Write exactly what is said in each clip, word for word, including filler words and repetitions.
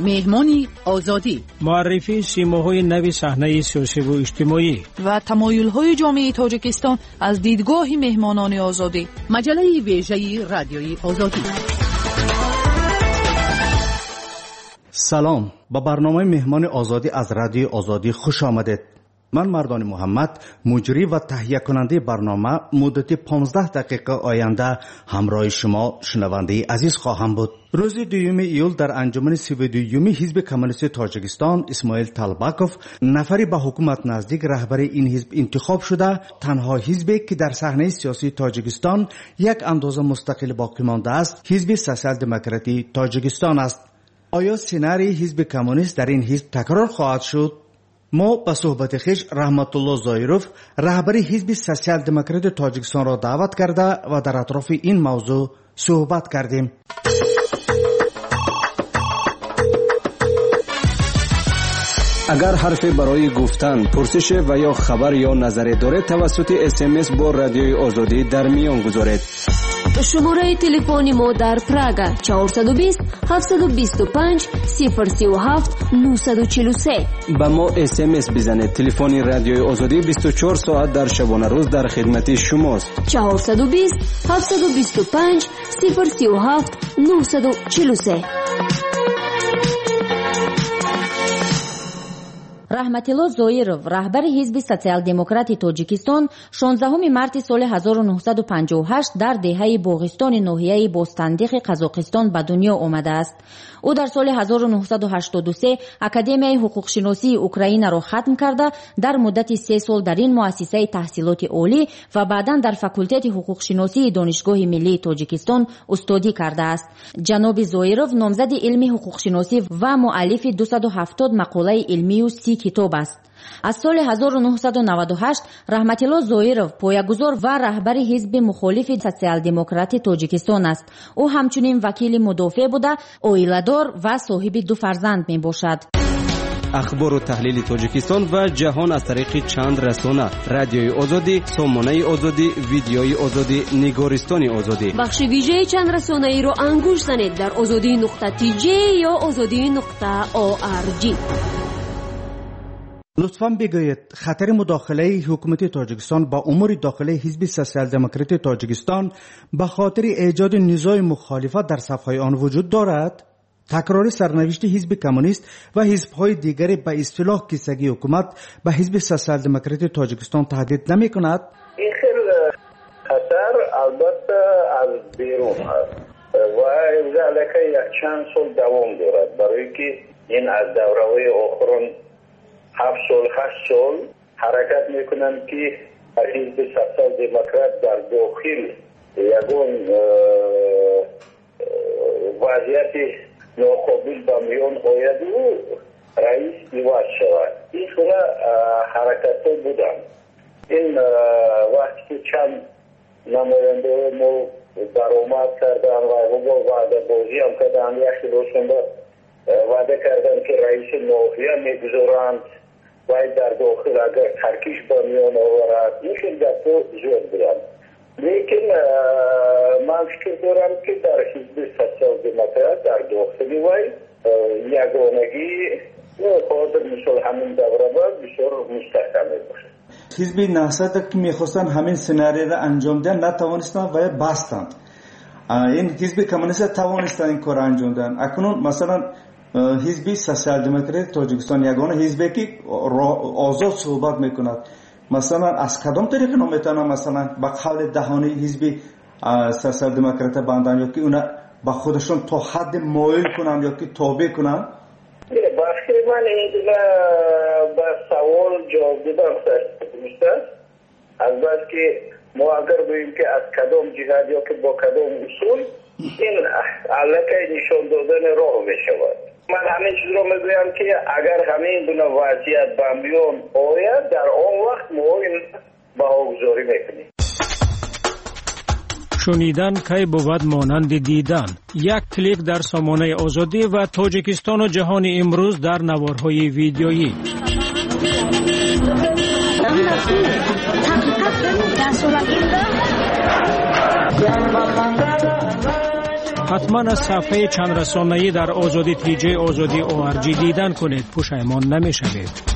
مهمان آزادی، معرفی سیماهای نوی صحنه سیاسی و اجتماعی و تمایل‌های جامعه تاجیکستان از دیدگاه مهمانان آزادی. مجله ویژه رادیوی آزادی. سلام، با برنامه مهمان آزادی از رادیو آزادی خوش آمدید. من مردان محمد، مجری و تهیه کننده برنامه، مدت پانزده دقیقه آینده همراه شما شنونده عزیز خواهم بود. روز دوم ایول در انجمن سی و دوم حزب کمونیست تاجیکستان اسماعیل طالباکوف نفری به حکومت نزدیک رهبر این حزب انتخاب شده. تنها حزبی که در صحنه سیاسی تاجیکستان یک اندازه مستقل باقی مانده است، حزب سوسیال دموکراتی تاجیکستان است. آیا سناریوی حزب کمونیست در این حزب تکرار خواهد شد؟ ما به صحبت خویش رحمت الله زایروف، رهبر حزب سوسیال دموکرات تاجیکستان را دعوت کرده و در اطراف این موضوع صحبت کردیم. اگر حرفی برای گفتن، پرسش و یا خبر یا نظری دارید توسط اس ام اس با رادیوی آزادی در میان گذارید. شماره تلفن ما در پراگ چهارصد و بیست هفتصد و بیست و پنج صفر سی و هفت نهصد و چهل و سه. با ما اس ام اس بزنید. تلفن رادیوی آزادی بیست و چهار ساعت در شبانه روز در خدمت شماست. چهارصد و بیست هفتصد و بیست و پنج صفر سی و هفت نهصد و چهل و سه. رحمت الله زویرов، رهبر حزب سوسیال دموکراتی تاجیکستان، شانزدهم مارس سال هزار و نهصد و پنجاه و هشت در دهه باغستان ناحیه باستندیق قزاقستان به دنیا آمده است. او در سال هزار و نهصد و هشتاد و سه اکادمیای حقوق شناسی اوکراین را ختم کرده در مدت سه سال در این مؤسسه تحصیلات عالی و بعداً در فاکولته حقوق شناسی دانشگاه ملی تاجیکستان استادی کرده است. جناب زویرov نامزد علم حقوق شناسی و مؤلف دویست و هفتاد مقاله علمی و سی کتاب است. از سال هزار و نهصد و نود و هشت رحمت الله زویرov پایه‌گذار و رهبر حزب مخالف سوسیال دموکراتی تاجیکستان است. او همچنین وکیل مدافع بوده، عائله‌دار و صاحب دو فرزند می باشد. اخبار و تحلیل تاجیکستان و جهان از طریق چند رسانه: رادیوی آزادی، سامانه آزادی، ویدیوی آزادی، نگارستان آزادی. بخش ویژه چند رسانه ای را انگوش زنید در آزادی نقطه تی جی یا آزادی نقطه او آر جی. لطفاً بگویید خطر مداخله حکومت تاجیکستان با امور داخلی حزب سوسیال دموکراتی تاجیکستان به خاطر ایجاد نزاع مخالفت در صفهای آن وجود دارد؟ تکرار سرنوشت حزب کمونیست و حزب‌های دیگری به اصطلاح کیسگی حکومت به حزب سوسیال دموکراتی تاجیکستان تهدید نمی‌کند؟ این خیلی خطر البته از بیرون است و ذالک یک چند سال دوام دارد، برای که این از دوره‌های آخران هفت سال هشت سال حرکت میکنند که حزب سوسیال دموکرات در داخل یگان وضعیت ناقابل به میان آید و رئیس عوض شود. این خونه حرکت ها بودن. این وقتی که چند نماینده ما درآمد کردن و وعده بازی هم کردن، یکی روشن وعده کردن که رئیس ناحیه میگذارند و در داخل اگر ترکیش به میان آورد، این دفعه زیاد بودن. لیکن من فکر دارم که در حزب سوسیال دموکرات در داخلی وی یگانگی قادر مثل همین دوره بعد بسیار مستحکم باشه. حزب نهضت که میخواستن همین سناریو را انجام دهند نتوانستند و بستند. این حزب کمونیست توانستند این کار انجام دهند. اکنون مثلا حزب سوسیال دموکراتی تاجیکستان یگانه حزبی که آزاد صحبت میکند، مثلا از کدام طریق نمیتونن مثلا با قول دهانی حزب سوسیال دموکرات بندن یا که اونا با خودشون تا حد مایل کنن یا که تابع کنن؟ بخشی من این با سوال جواب دادم درست است. البته که ما اگر بگیم که از کدام جهت یا که با کدام اصول، این علاقه نشان دادن راه بشود. من همین چیز رو میگویم که اگر همین گونه وضعیت به میان آید، در آن وقت ما این بهاگذاری میکنیم. شنیدن کی بود مانند دیدن. یک کلیک در سامانه آزادی و تاجیکستان و جهان امروز در نوارهای ویدیویی. حتما از صفحه چند رسانه‌ای در آزادی تی جی آزادی او آر جی دیدن کنید، پشیمان نمی‌شوید.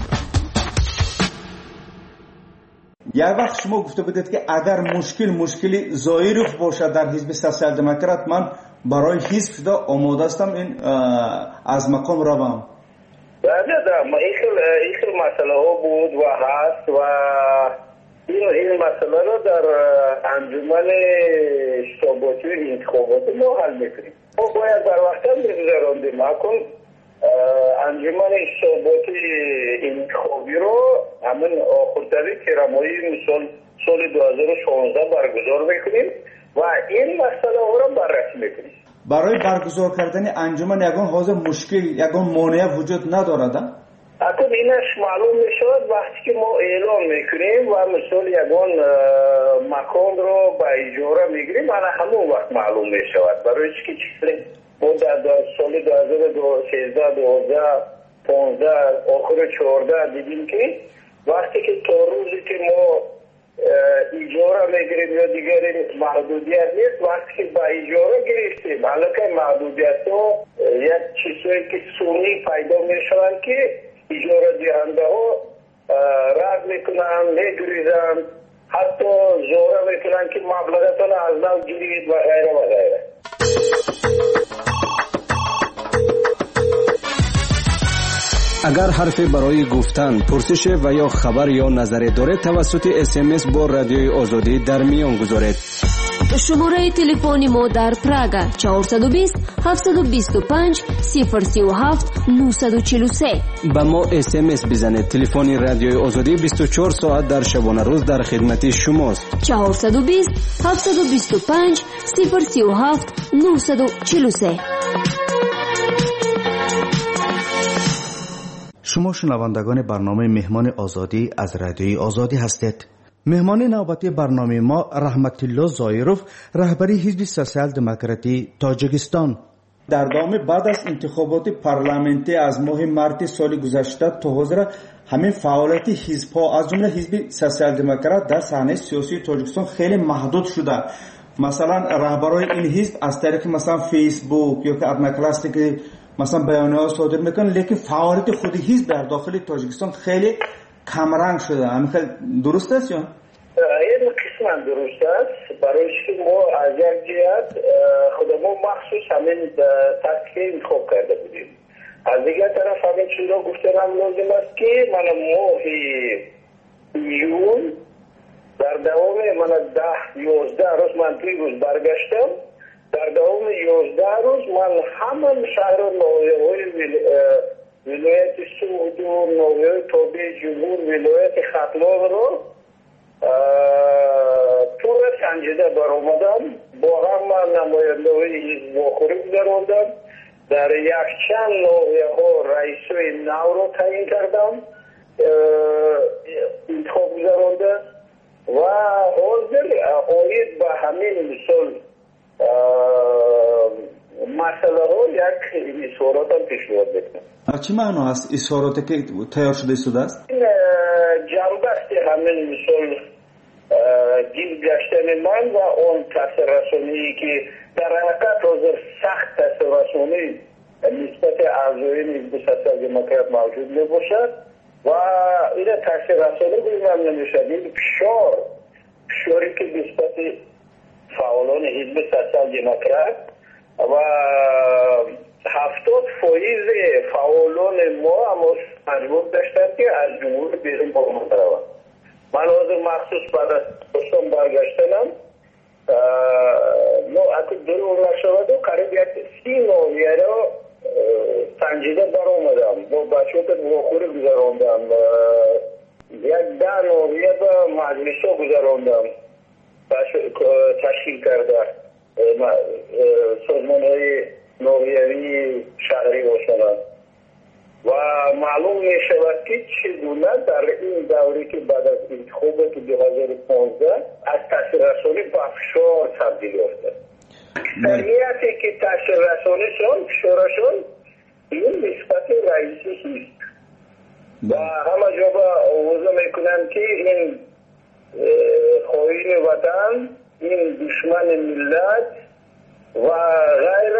یک وقت شما گفته بودید که اگر مشکل مشکلی زایروف باشد در حزب سوسیال دموکرات، من برای حزب دا آماده هستم این از مقام روم. بله ده این خیلی مسئله ها بود و هست و این این مسئله رو در انجمن اشتباطی و انتخاباتی ما حل میکنیم. ما باید در وقت هم بگذراندیم. اکن انجمن اشتباطی انتخابی رو همین آخرتری کرمایی مثال سال دو هزار و شانزده برگزار میکنیم و این مسئله ها رو بررسی میکنیم. برای برگزار کردن انجمن یگان حاضر مشکل یگان مانع وجود ندارد؟ اکنون اینش معلوم میشود وقتی که ما اعلام میکنیم و مثال یگان مکان رو به اجاره میگیریم، انا همون وقت معلوم میشود. برای چی که چیزی ما در سال دو هزار و سیزده، دوازده، پانزده، آخر چهارده دیدیم که وقتی که تا روزی که ما اجاره میگیریم یا دیگر محدودیت نیست، وقتی که با اجاره گرفتیم حالا که محدودیت ها یک چیزهایی که سونی پیدا میشوند که اجاره دهنده ها رد میکنن، میگریزن، حتی زوره میکنن که مبلغتان از نو گیرید و غیره و غیره. اگر حرفی برای گفتن، پرسش و یا خبر یا نظری دارید توسط اس ام اس با رادیوی آزادی در میان گذارید. شماره تلفن ما در پراگ چهارصد و بیست هفتصد و بیست و پنج صفر سی و هفت نهصد و چهل و سه. با ما اس ام اس بزنید. تلفن رادیوی آزادی بیست و چهار ساعت در شبانه روز در خدمت شماست. چهارصد و بیست هفتصد و بیست و پنج صفر سی و هفت نهصد و چهل و سه. شما شنوندگان برنامه مهمان آزادی از رادیوی آزادی هستید. مهمان نوبتی برنامه ما رحمت الله زایروف، رهبری حزب سوسیال دموکراتی تاجیکستان. در دام بعد از انتخابات پارلمانتی از ماه مارت سال گذشته تا حاضر همین فعالیت حزب‌ها از جمله حزب سوسیال دموکرات در صحنه سیاسی تاجیکستان خیلی محدود شده. مثلا رهبرای این حزب از طریق مثلا فیسبوک یا که ادناکلاستی که مثلا بیانیه‌ها صادر میکنن، لیکن فعالیت خود حزب در داخل تاجیکستان خیلی کمرنگ شده. همین خیلی درست است یا؟ این قسماً درست است. برای که ما از یک جهت خودمون مخصوص همین تحقیق انتخاب کرده بودیم. از دیگر طرف همین چیز را گفتم لازم است که من ماه یون در دوام من ده یازده روز من توی روز برگشتم. در دوام یازده روز من همه شهر نویه ولایت سعودو، نویه تابع جمهور، ولایت ختلان رو طور سنجیده برآمدم. با هم نماینده های حزب واخوری گذراندم. در یک چند نویه ها رئیسای نو رو تعیین کردم، انتخاب گذرانده و حاضر آید به همین مثال مسئله ها یک اصارات هم پیشنهاد بکنم. چی معنا است اصاراتی که تیار شده شده است؟ این جنبه است همین مثال گیل گشتن من و اون تاثیر رسانی که در حقیقت حاضر سخت تاثیر رسانی نسبت اعضای حزب سوسیال دموکرات موجود می باشد و این تاثیر رسانی بگیم نمیشد. این فشار فشاری که نسبت فعالان حزب سوسیال دموکرات و هفتاد فایز فعالان ما اما مجبور داشتند که از جمهور بیرون برآمده روند. من حاضر مخصوص بعد از دوستان برگشتنم نو اگه دور نشود و قریب یک سی نویه را سنجیده برآمدم. با بچه که واخوری گذراندم، یک ده نویه به مجلس ها گذراندم تشکیل کرده سازمان های نویوی شهری باشند و معلوم می شود که چگونه در این دوری که بعد از انتخابات دو هزار و پانزده از تاثیر رسانی به فشار تبدیل یافته. اکثریتی که تاثیر رسانیشان فشارشان این نسبت رئیسی است و همه جا با آوازه میکنند که این خواهین وطن، این دشمن ملت و غیر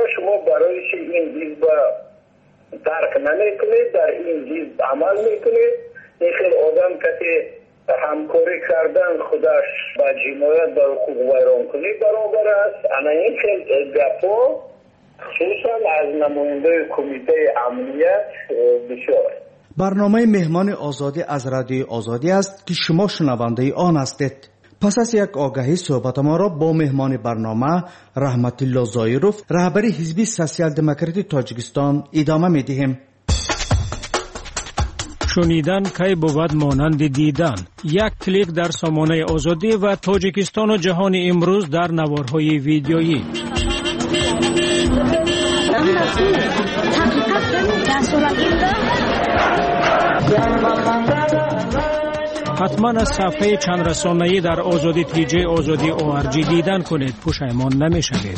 برایش این حزب درک نمیکنه، در این حزب عمل میکنه. این خیلی آدم که همکاری کردن خودش با جنایت در حقوق ویرانکنی برابر است. انا این خیلی گپا خصوصا از نماینده کمیته امنیت بسیار. برنامه مهمان آزادی از رادیوی آزادی است که شما شنونده آن هستید. پس از یک آگهی صحبت ما را با مهمان برنامه رحمت الله زایروف رهبر حزب سوسیال دموکراتی تاجیکستان ادامه می‌دهیم. شنیدن کی بود مانند دیدن. یک کلیک در سامانه آزادی و تاجیکستان و جهان امروز در نوارهای ویدیویی. حتما از صفحه چند رسانه‌ای در آزادی تی جی آزادی او آر جی دیدن کنید، پشیمان نمی‌شوید.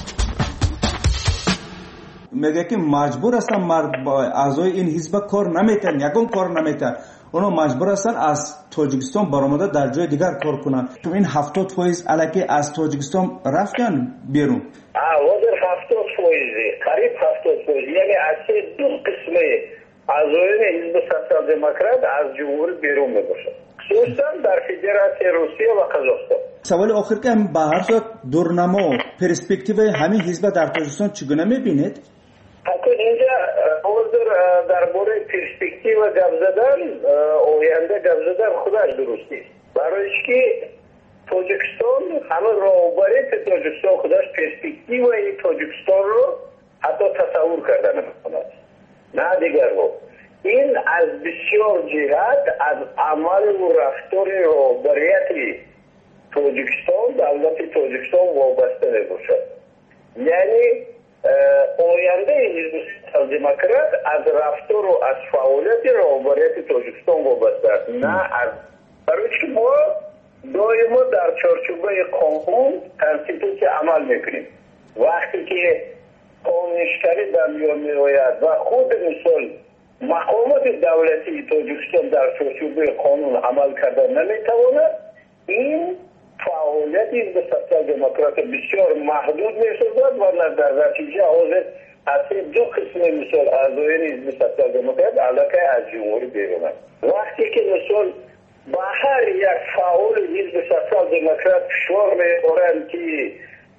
میگه که مجبور هستن مرد اعضای این حزب کار نمیتن، یکم کار نمیتن، اونا مجبور هستن از تاجیکستان برآمده در جای دیگر کار کنن. تو این هفتاد فایز الکی از تاجیکستان رفتن بیرون. آوازر هفتاد فایزی قریب هفتاد فایز، یعنی از دو قسمه اعضای حزب سوسیال دموکرات از جمهوری بیرون میباشن، خصوصا در فدراسیون روسیه و قزاقستان. سوال آخر که به هر صورت دورنما پرسپکتیو همین حزب در تاجیکستان چگونه میبینید؟ حتی اینجا حاضر درباره پرسپکتیو گپ زدن، آینده گپ زدن خودش درست نیست. برای که تاجیکستان همه راهبری تاجیکستان خودش پرسپکتیو این تاجیکستان رو حتی تصور کردن نمی‌کند. نه دیگر رو. این از بسیار جهت از عمل و رفتار راهبریت تاجیکستان دولت تاجیکستان وابسته میباشد. یعنی آینده حزب سوسیال دموکرات از رفتار و از فعالیت راهبریت تاجیکستان وابسته است، نه از برای که ما دائما در چارچوبه قانون کانستیتوسیون عمل میکنیم. وقتی که قانونشکنی در میان میآید و خود مثال مقامات دولتی تاجیکستان در چارچوبه قانون عمل کردن نمیتواند، این فعالیت حزب سوسیال دموکرات بسیار محدود می‌شود و در نتیجه حاضر از دو قسم مثال اعضای حزب سوسیال دموکرات علاقه از جمهوری بیرونند. وقتی که مثال با هر یک فعال حزب سوسیال دموکرات فشار می‌آورند که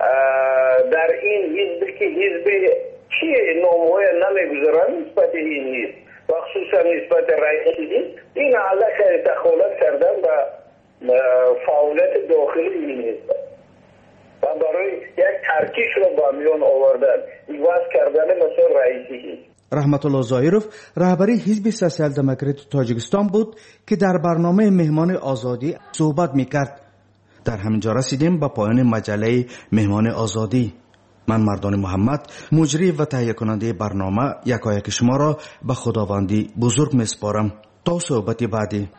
در این حزب که حزب چیه نامه‌های نمی‌گذارند نسبت این حزب و خصوصا نسبت رئیس حزب، این علاقه دخالت کردن و فعالیت داخلی این حزب و برای یک ترکیش رو با میان آوردن، ایواز کردن مثلا رئیسی حزب. رحمت الله زایروف رهبری حزب سوسیال دموکراتی تاجیکستان بود که در برنامه مهمان آزادی صحبت میکرد. در همینجا رسیدیم به پایان مجله مهمان آزادی. من مردان محمد مجری و تهیه کننده برنامه یکایک شما را به خداوندی بزرگ میسپارم. تا صحبت بعدی.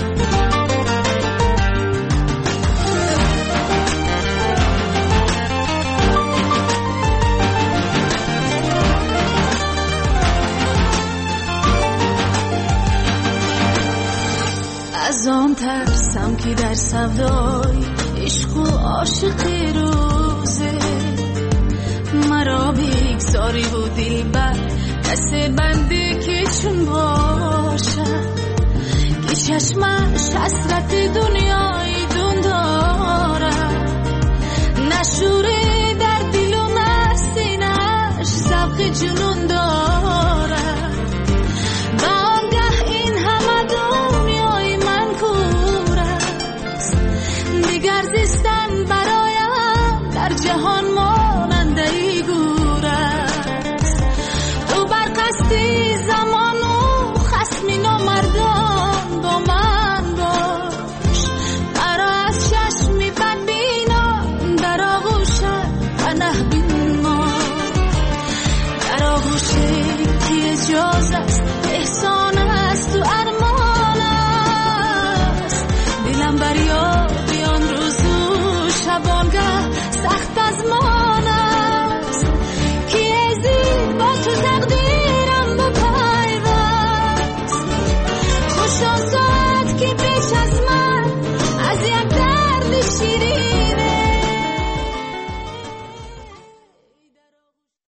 از آن ترسم که در سودای عشق و عاشقی روزه مرا بگذاری و دلبر دست بنده که چون باشد که چشمش حسرت دنیای دون دارد، نشوره در دل و نسینش ذوق جنون دارد. و آنگه این همه دنیای من کور است، دیگر زیستن برایم در جهان ماننده ای گور است. تو بر قصدی زمان و خصمی نامردان با من باش، مرا از چشمی بدبینان در آغوشت پناه بین ما، در آغوشت که اجازت